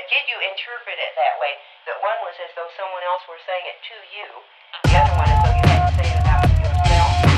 did you interpret it that way? That one was as though someone else were saying it to you, the other one as though you had to say it about yourself.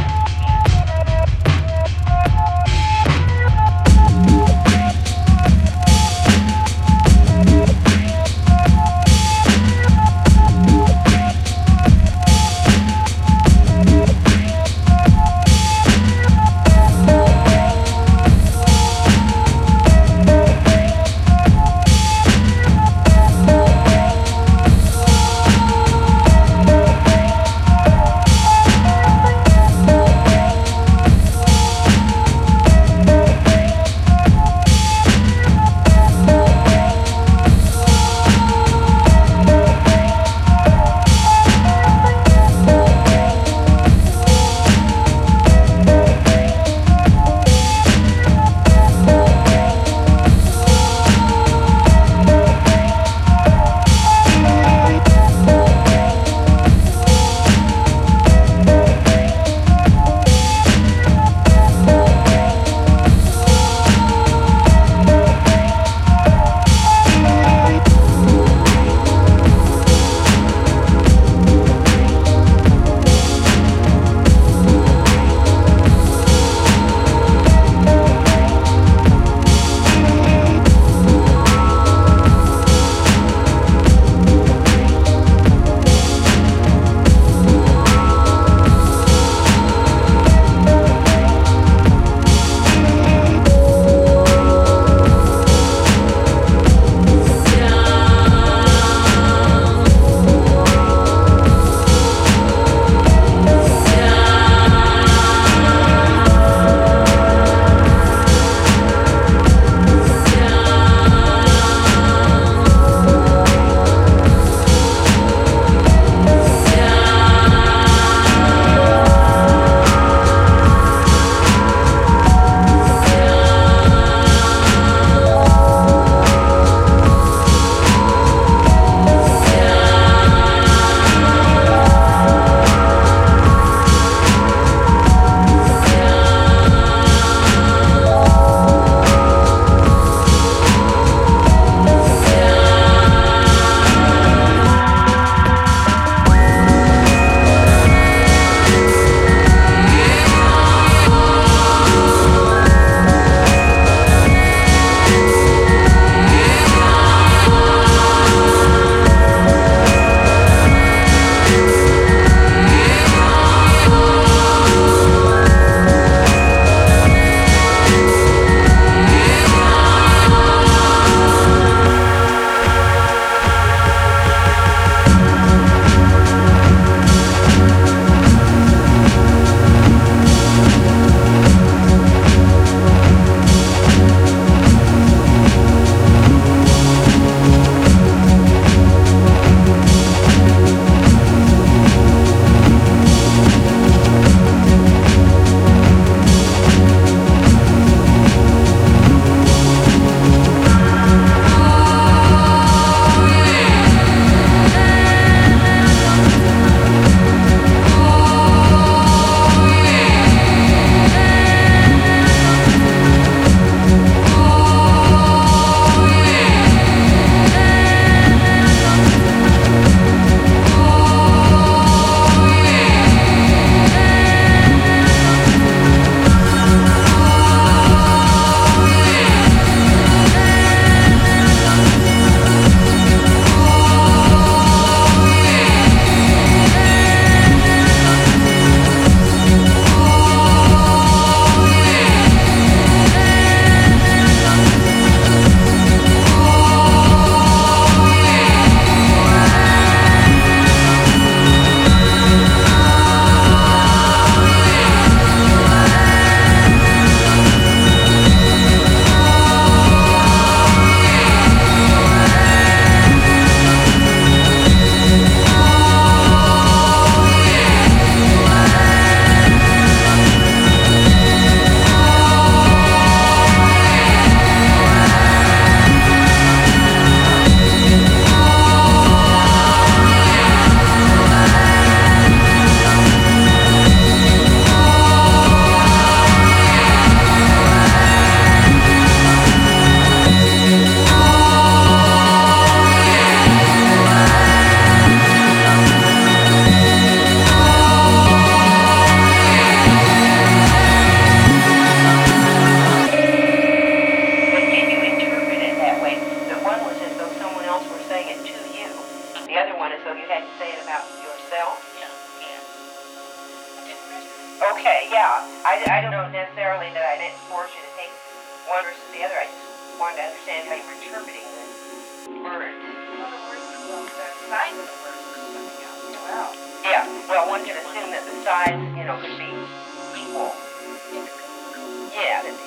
I don't know necessarily that I didn't force you to take one versus the other. I just wanted to understand how you were interpreting the words. Well, the words, well, the size of the words is something else as well. Yeah, well, one can assume that the size, could be equal. Yeah, that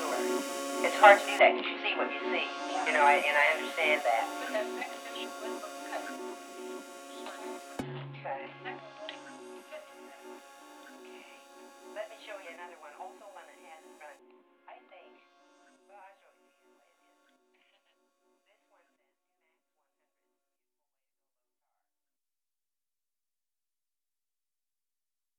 it's hard to do that because you see what you see, and I understand that. But that second picture was